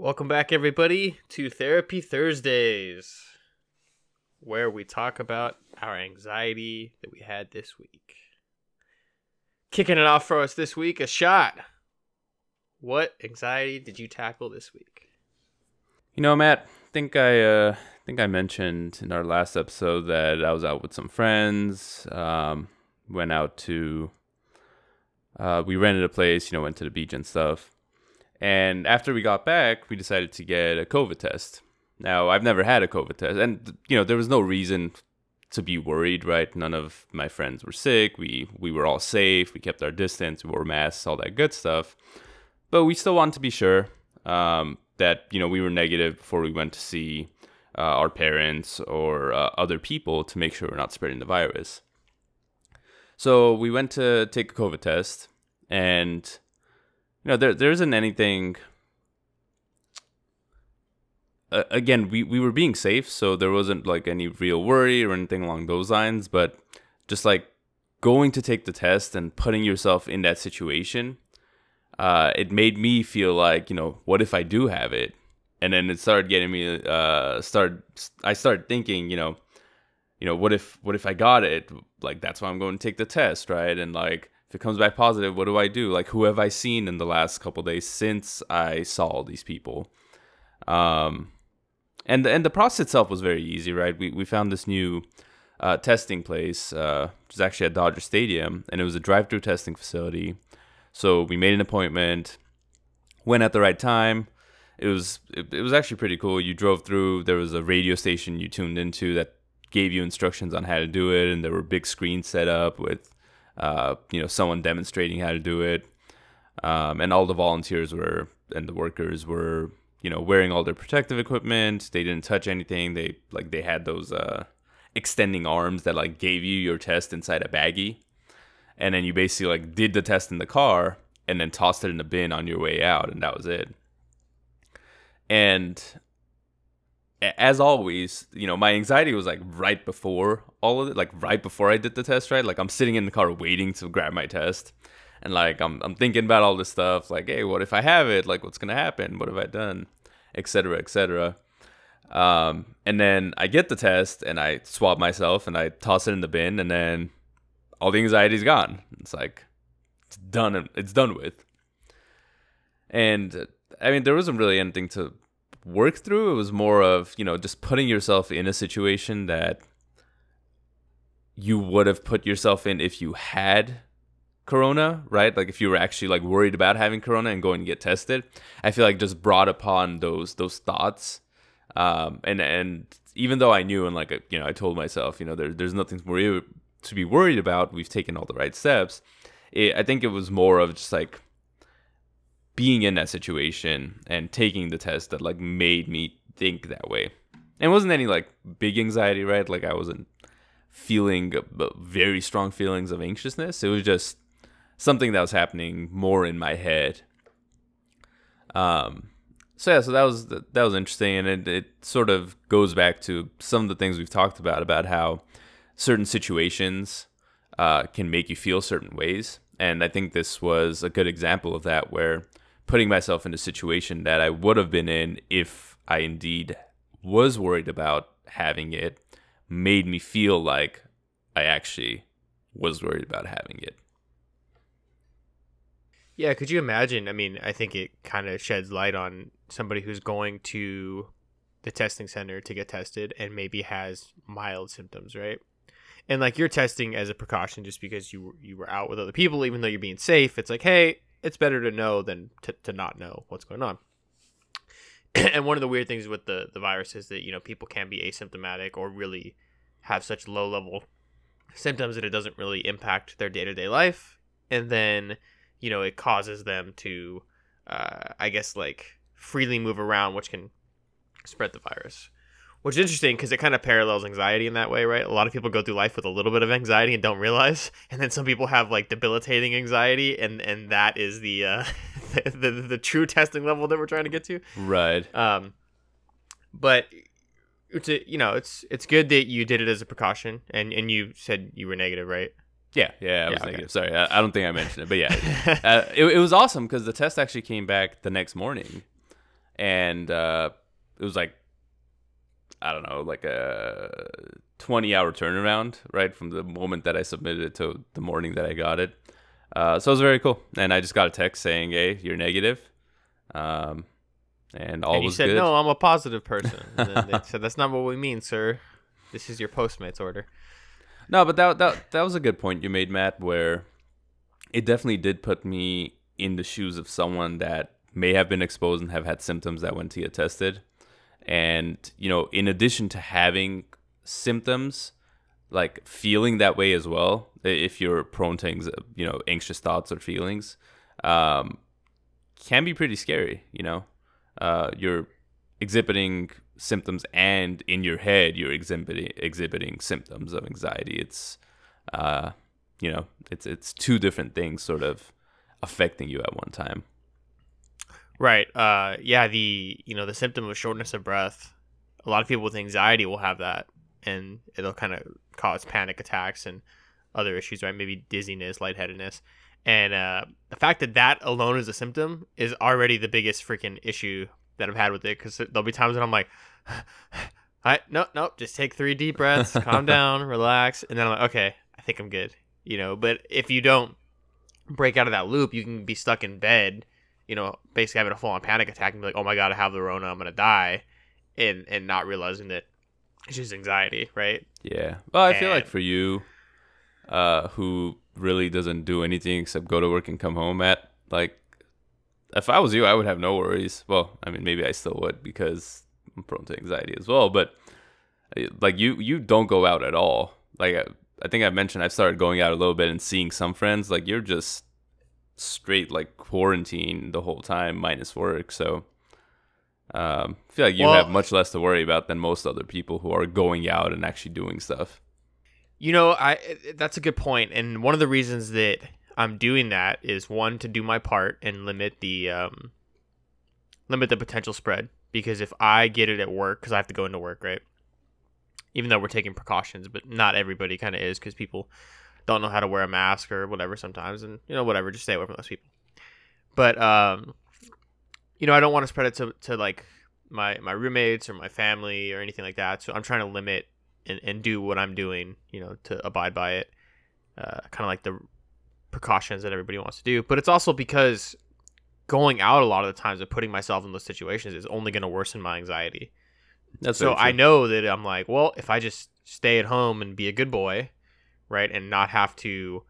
Welcome back, everybody, to Therapy Thursdays, where we talk about our anxiety that we had this week. Kicking it off for us this week, Ashad. What anxiety did you tackle this week? You know, Matt, I think I mentioned in our last episode that I was out with some friends. Went out to we rented a place, went to the beach and stuff. And after we got back, we decided to get a COVID test. Now, I've never had a COVID test, and there was no reason to be worried, right? None of my friends were sick. We were all safe. We kept our distance. We wore masks, all that good stuff. But we still wanted to be sure that we were negative before we went to see our parents or other people to make sure we're not spreading the virus. So we went to take a COVID test, and there isn't anything. Again, we were being safe, so there wasn't like any real worry or anything along those lines. But just like going to take the test and putting yourself in that situation, it made me feel like, what if I do have it? And then it started getting me. I started thinking, what if I got it? Like, that's why I'm going to take the test, right? And like, if it comes back positive, what do I do? Like, who have I seen in the last couple of days since I saw all these people? And the process itself was very easy, right? We found this new testing place, which is actually at Dodger Stadium, and it was a drive-through testing facility. So we made an appointment, went at the right time. It was actually pretty cool. You drove through. There was a radio station you tuned into that gave you instructions on how to do it, and there were big screens set up with someone demonstrating how to do it. And all the volunteers and the workers were, wearing all their protective equipment. They didn't touch anything. They had those extending arms that like gave you your test inside a baggie. And then you basically like did the test in the car and then tossed it in the bin on your way out, and that was it. And as always, my anxiety was like right before all of it, like right before I did the test, right? Like I'm sitting in the car waiting to grab my test. And like I'm thinking about all this stuff, like, hey, what if I have it? Like, what's gonna happen? What have I done? Et cetera, et cetera. And then I get the test and I swab myself and I toss it in the bin, and then all the anxiety's gone. It's like it's done. It's done with. And I mean, there wasn't really anything to work through. It was more of just putting yourself in a situation that you would have put yourself in if you had corona, right? Like if you were actually like worried about having corona and going to get tested. I feel like just brought upon those thoughts, and even though I knew, and like I told myself, there's nothing to be worried about. We've taken all the right steps. I think it was more of just like being in that situation and taking the test that like made me think that way. And it wasn't any like big anxiety, right? Like I wasn't feeling very strong feelings of anxiousness. It was just something that was happening more in my head. So that was interesting, and it sort of goes back to some of the things we've talked about how certain situations can make you feel certain ways. And I think this was a good example of that, where putting myself in a situation that I would have been in if I indeed was worried about having it made me feel like I actually was worried about having it. Yeah, could you imagine? I mean, I think it kind of sheds light on somebody who's going to the testing center to get tested and maybe has mild symptoms, right? And like you're testing as a precaution just because you were out with other people, even though you're being safe. It's like, hey, it's better to know than to not know what's going on. And one of the weird things with the virus is that, people can be asymptomatic or really have such low level symptoms that it doesn't really impact their day-to-day life. And then, it causes them to, I guess, like freely move around, which can spread the virus. Which is interesting because it kind of parallels anxiety in that way, right? A lot of people go through life with a little bit of anxiety and don't realize, and then some people have like debilitating anxiety, and that is the the true testing level that we're trying to get to. Right. But it's good that you did it as a precaution, and you said you were negative, right? Yeah, I was okay. negative. Sorry, I don't think I mentioned it, but yeah, it was awesome because the test actually came back the next morning. and it was like, I don't know, like a 20-hour turnaround, right, from the moment that I submitted it to the morning that I got it. So it was very cool. And I just got a text saying, hey, you're negative. And all And you was said, good. no, I'm a positive person. And then they said, that's not what we mean, sir. This is your Postmates order. No, but that was a good point you made, Matt, where it definitely did put me in the shoes of someone that may have been exposed and have had symptoms that went to get tested. And, in addition to having symptoms, like feeling that way as well, if you're prone to, anxious thoughts or feelings, can be pretty scary, You're exhibiting symptoms, and in your head, you're exhibiting symptoms of anxiety. It's, it's two different things sort of affecting you at one time. Right. Yeah. The symptom of shortness of breath. A lot of people with anxiety will have that, and it'll kind of cause panic attacks and other issues, right? Maybe dizziness, lightheadedness, and the fact that alone is a symptom is already the biggest freaking issue that I've had with it. Because there'll be times when I'm like, no, just take 3 deep breaths, calm down, relax, and then I'm like, okay, I think I'm good. But if you don't break out of that loop, you can be stuck in bed, basically having a full-on panic attack and be like, oh my God, I have the Rona, I'm going to die. And not realizing that it's just anxiety, right? Yeah. Well, I feel like for you, who really doesn't do anything except go to work and come home, Matt, like, if I was you, I would have no worries. Well, I mean, maybe I still would because I'm prone to anxiety as well. But, like, you don't go out at all. Like, I think I mentioned I've started going out a little bit and seeing some friends. Like, you're just straight, like, quarantine the whole time minus work. So I feel like you have much less to worry about than most other people who are going out and actually doing stuff. That's a good point. And one of the reasons that I'm doing that is, one, to do my part and limit the potential spread. Because if I get it at work, because I have to go into work, right? Even though we're taking precautions, but not everybody kind of is, because people don't know how to wear a mask or whatever sometimes, and whatever, just stay away from those people. But I don't want to spread it to like my roommates or my family or anything like that. So I'm trying to limit and do what I'm doing, to abide by it, kind of like the precautions that everybody wants to do. But it's also because going out a lot of the times and putting myself in those situations is only going to worsen my anxiety. So I know that I'm like, well, if I just stay at home and be a good boy, right, and not have to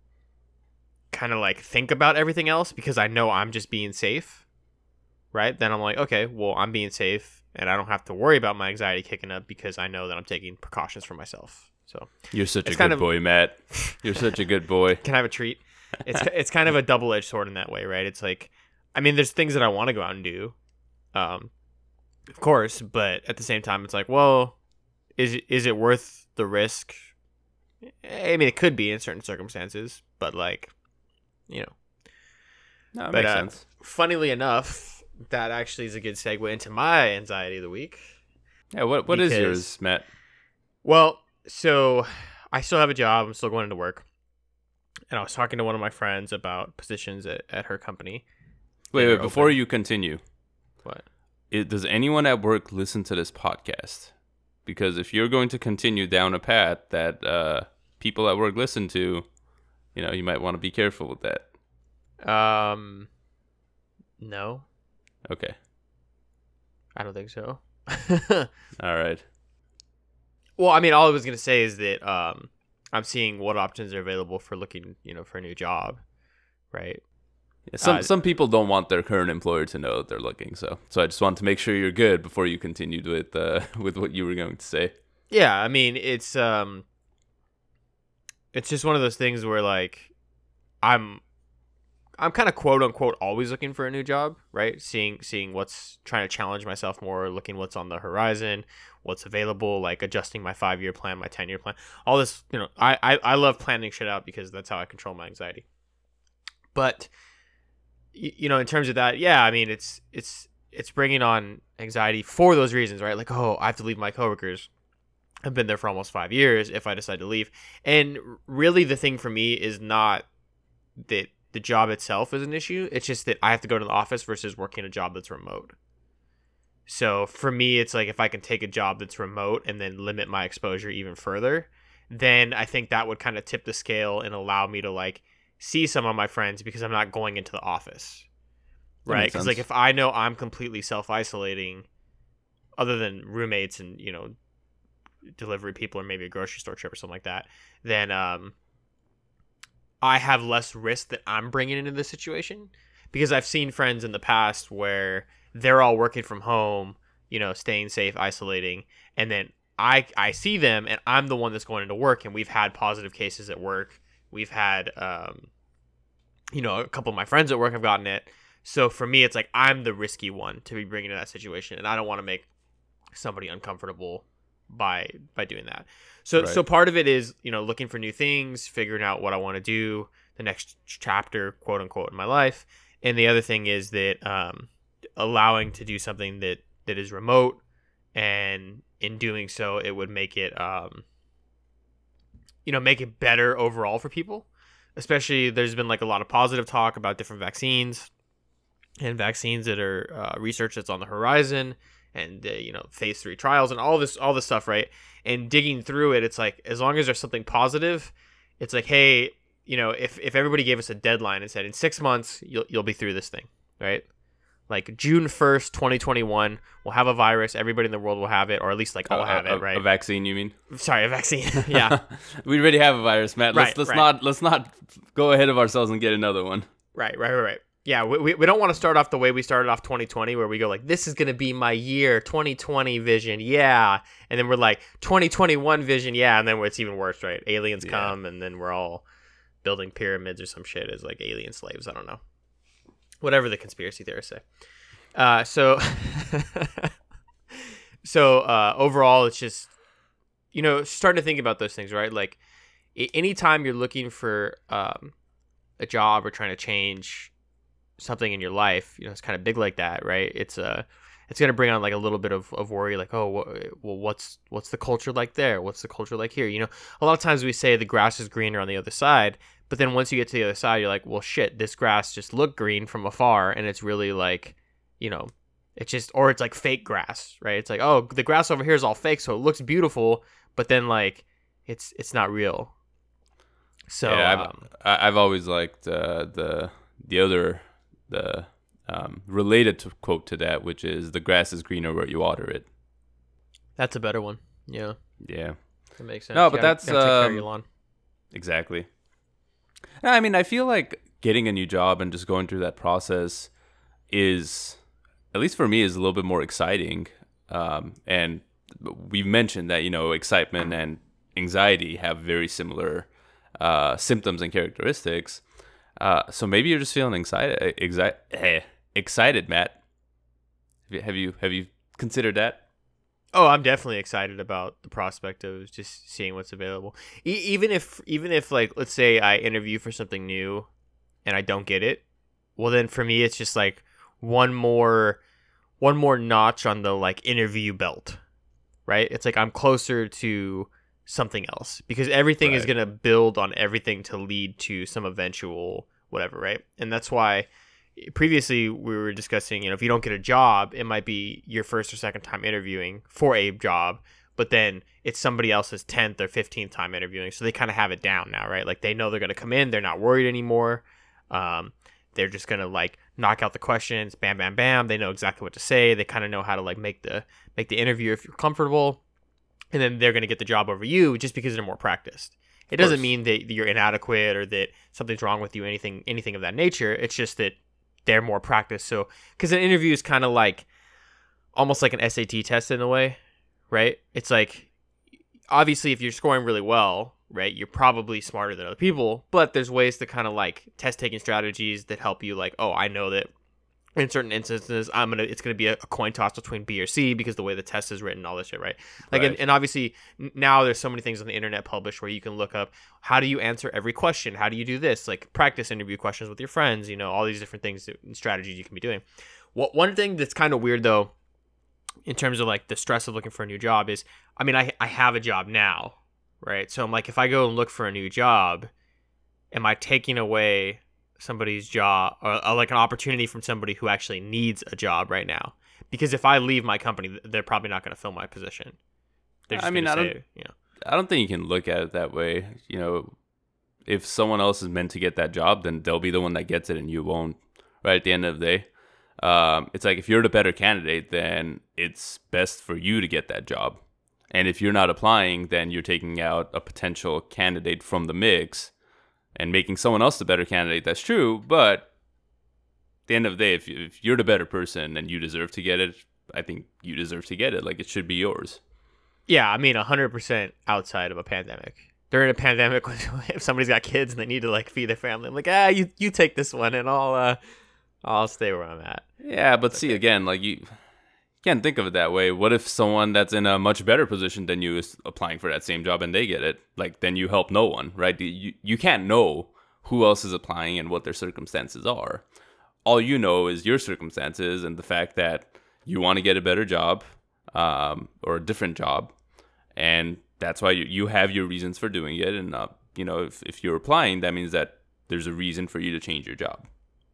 kind of like think about everything else because I know I'm just being safe, right, then I'm like, okay, well, I'm being safe and I don't have to worry about my anxiety kicking up because I know that I'm taking precautions for myself. So you're such a good boy, Matt. You're such a good boy. Can I have a treat? It's kind of a double-edged sword in that way, right? It's like, I mean, there's things that I want to go out and do, of course, but at the same time, it's like, well, is it worth the risk? I mean, it could be in certain circumstances, but like, No, it but makes sense. Funnily enough, that actually is a good segue into my anxiety of the week. Yeah, what is yours, Matt? Well, so I still have a job. I'm still going into work. And I was talking to one of my friends about positions at her company. Wait, before you continue. What? Does anyone at work listen to this podcast? Because if you're going to continue down a path that people at work listen to, you might want to be careful with that. No. Okay. I don't think so. All right. Well, I mean, all I was going to say is that I'm seeing what options are available for looking, for a new job, right? Yeah, some people don't want their current employer to know that they're looking, so I just wanted to make sure you're good before you continued with what you were going to say. Yeah, I mean, it's just one of those things where like I'm kind of quote unquote always looking for a new job, right? Seeing what's, trying to challenge myself more, looking what's on the horizon, what's available, like adjusting my 5-year plan, my 10-year plan, all this. I love planning shit out because that's how I control my anxiety. But in terms of that, yeah, I mean, it's bringing on anxiety for those reasons, right? Like, oh, I have to leave my coworkers. I've been there for almost 5 years if I decide to leave. And really the thing for me is not that the job itself is an issue. It's just that I have to go to the office versus working a job that's remote. So for me, it's like if I can take a job that's remote and then limit my exposure even further, then I think that would kind of tip the scale and allow me to like see some of my friends because I'm not going into the office, That right? makes Because sense. like if I know I'm completely self-isolating, other than roommates and delivery people or maybe a grocery store trip or something like that, then I have less risk that I'm bringing into this situation because I've seen friends in the past where they're all working from home, staying safe, isolating, and then I see them and I'm the one that's going into work, and we've had positive cases at work. We've had a couple of my friends at work have gotten it. So for me, it's like I'm the risky one to be bringing in that situation, and I don't want to make somebody uncomfortable by doing that. So Right. part of it is looking for new things, figuring out what I want to do, the next chapter, quote unquote, in my life, and the other thing is that allowing to do something that is remote, and in doing so, it would make it make it better overall for people. Especially, there's been like a lot of positive talk about different vaccines and vaccines that are research that's on the horizon, and phase 3 trials and all this stuff, right? And digging through it, it's like as long as there's something positive, it's like, hey, if everybody gave us a deadline and said in 6 months you'll be through this thing, right? Like June 1st, 2021, we'll have a virus, everybody in the world will have it, or at least like I'll have it, A right? vaccine, you mean? Sorry, a vaccine. Yeah. We already have a virus, Matt. Right, Let's right. not go ahead of ourselves and get another one. Right. Yeah, we don't want to start off the way we started off 2020, where we go like, this is going to be my year, 2020 vision, yeah. And then we're like, 2021 vision, yeah. And then it's even worse, right? Aliens Yeah. come, and then we're all building pyramids or some shit as like alien slaves. I don't know. Whatever the conspiracy theorists say. So, overall, it's just, starting to think about those things, right? Like, anytime you're looking for a job or trying to change something in your life, it's kind of big like that, right? It's going to bring on like a little bit of worry, like, oh, well, what's the culture like there? What's the culture like here? A lot of times we say the grass is greener on the other side, but then once you get to the other side, you're like, well, shit, this grass just looked green from afar, and it's really like, it's just, or it's like fake grass, right? It's like, oh, the grass over here is all fake, so it looks beautiful, but then like, it's not real. So Yeah, I've always liked the other the related to quote to that, which is the grass is greener where you water it. that's a better one. Yeah, Yeah. that makes sense. No, but that's you gotta take care of your lawn. exactly. I mean, I feel like getting a new job and just going through that process is, at least for me, is a little bit more exciting. And we've mentioned that excitement and anxiety have very similar symptoms and characteristics. So maybe you're just feeling excited, Matt. Have you considered that? Oh, I'm definitely excited about the prospect of just seeing what's available. Even if like, let's say I interview for something new and I don't get it, well then for me it's just like one more notch on the like interview belt, right? It's like I'm closer to something else because everything is Right. going to build on everything to lead to some eventual whatever, right? And that's why previously we were discussing, if you don't get a job, it might be your first or second time interviewing for a job, but then it's somebody else's 10th or 15th time interviewing. So they kind of have it down now, right? Like they know they're going to come in. They're not worried anymore. They're just going to like knock out the questions, bam, bam, bam. They know exactly what to say. They kind of know how to like make the interview if you're comfortable. And then they're going to get the job over you just because they're more practiced. It doesn't course. mean that you're inadequate or that something's wrong with you, anything of that nature. It's just that they're more practiced. So, because an interview is kind of like almost like an SAT test in a way, right? It's like, obviously, if you're scoring really well, right, you're probably smarter than other people, but there's ways to kind of like test taking strategies that help you, like, oh, I know that in certain instances, it's gonna be a coin toss between B or C because the way the test is written, all this shit, right? Like, Right. and obviously now there's so many things on the internet published where you can look up how do you answer every question, how do you do this, like practice interview questions with your friends, all these different things and strategies you can be doing. One thing that's kind of weird though, in terms of like the stress of looking for a new job is, I mean, I have a job now, right? So I'm like, if I go and look for a new job, am I taking away somebody's job or like an opportunity from somebody who actually needs a job right now? Because if I leave my company, they're probably not going to fill my position. They're just I mean, gonna I say, don't, you know. I don't think you can look at it that way. You know, if someone else is meant to get that job, then they'll be the one that gets it and you won't. Right at the end of the day, it's like if you're the better candidate, then it's best for you to get that job. And if you're not applying, then you're taking out a potential candidate from the mix and making someone else the better candidate. That's true, but at the end of the day, if you're the better person and you deserve to get it, I think you deserve to get it. Like, it should be yours. Yeah, I mean, 100% outside of a pandemic. During a pandemic, if somebody's got kids and they need to like feed their family, I'm like, you take this one and I'll stay where I'm at. Yeah, but see, again, like you can't think of it that way. What if someone that's in a much better position than you is applying for that same job and they get it? Like, then you help no one, right? You can't know who else is applying and what their circumstances are. All you know is your circumstances and the fact that you want to get a better job, or a different job, and that's why you have your reasons for doing it. And you know, if you're applying, that means that there's a reason for you to change your job.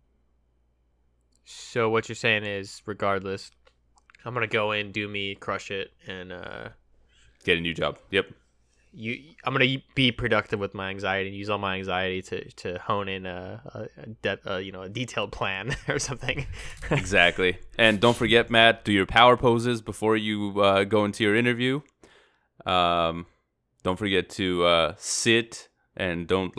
So what you're saying is, regardless, I'm gonna go in, do me, crush it, and Get a new job. Yep. I'm gonna be productive with my anxiety and use all my anxiety to hone in a detailed plan or something. Exactly. And don't forget, Matt, do your power poses before you go into your interview. Don't forget to sit and don't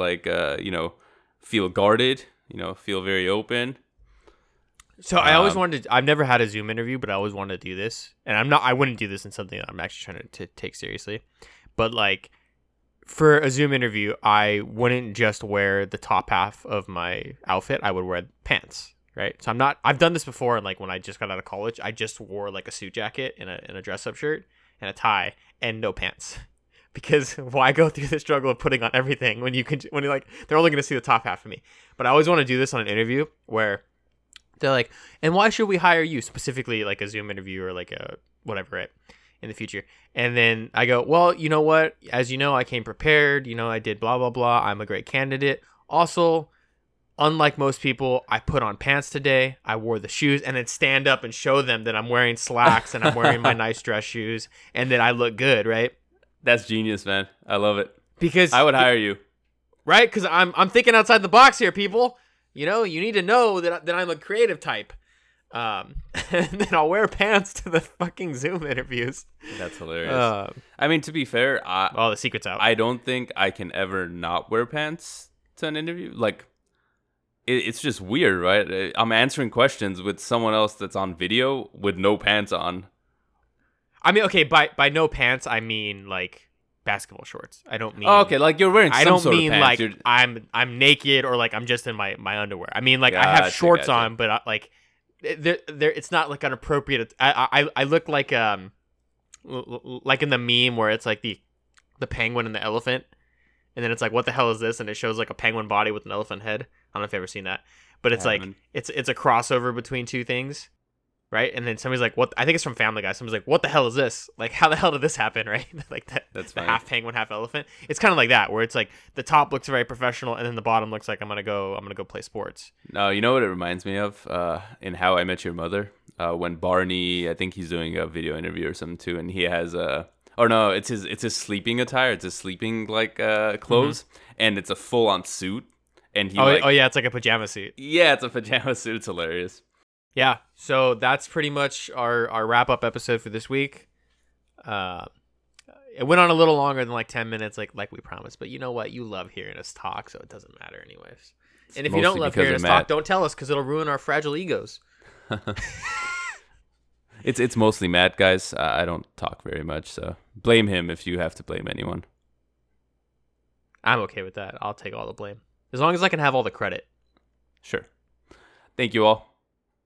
feel guarded. Feel very open. So I always wanted I've never had a Zoom interview, but I always wanted to do this. And I wouldn't do this in something that I'm actually trying to take seriously. But like for a Zoom interview, I wouldn't just wear the top half of my outfit. I would wear pants, right? So I've done this before. And like when I just got out of college, I just wore like a suit jacket and a dress up shirt and a tie and no pants. Because why go through the struggle of putting on everything when you're like, they're only going to see the top half of me. But I always want to do this on an interview where they're like, and why should we hire you? Specifically like a Zoom interview or like a whatever, right? In the future. And then I go, well, you know what? As you know, I came prepared. I did blah, blah, blah. I'm a great candidate. Also, unlike most people, I put on pants today. I wore the shoes and then stand up and show them that I'm wearing slacks and I'm wearing my nice dress shoes and that I look good, right? That's genius, man. I love it. Because I would hire you. Right? Because I'm thinking outside the box here, people. You need to know that I'm a creative type. And then I'll wear pants to the fucking Zoom interviews. That's hilarious. I mean, to be fair, the secret's out. I don't think I can ever not wear pants to an interview. Like, it's just weird, right? I'm answering questions with someone else that's on video with no pants on. I mean, okay, by no pants, I mean like basketball shorts. I don't mean. Oh, okay, like you're wearing. Some sort of pants. Like I'm naked or like I'm just in my underwear. I mean, like I have shorts on, but like. It's not like an appropriate. I look like in the meme where it's like the penguin and the elephant, and then it's like, what the hell is this? And it shows like a penguin body with an elephant head. I don't know if you've ever seen that, but it's like it's a crossover between two things, right? And then somebody's like, what? I think it's from Family Guy. Somebody's like, what the hell is this? Like, how the hell did this happen? Right? Like that's the half penguin, half elephant. It's kind of like that, where it's like the top looks very professional, and then the bottom looks like I'm gonna go play sports. No, you know what it reminds me of? In How I Met Your Mother, when Barney, I think he's doing a video interview or something too, and he has it's his sleeping attire. It's his sleeping clothes, and it's a full on suit. And he yeah, it's like a pajama suit. Yeah, it's a pajama suit. It's hilarious. Yeah, so that's pretty much our wrap-up episode for this week. It went on a little longer than like 10 minutes, like we promised. But you know what? You love hearing us talk, so it doesn't matter anyways. And if you don't love hearing us talk, don't tell us because it'll ruin our fragile egos. It's mostly Matt, guys. I don't talk very much, so blame him if you have to blame anyone. I'm okay with that. I'll take all the blame. As long as I can have all the credit. Sure. Thank you all.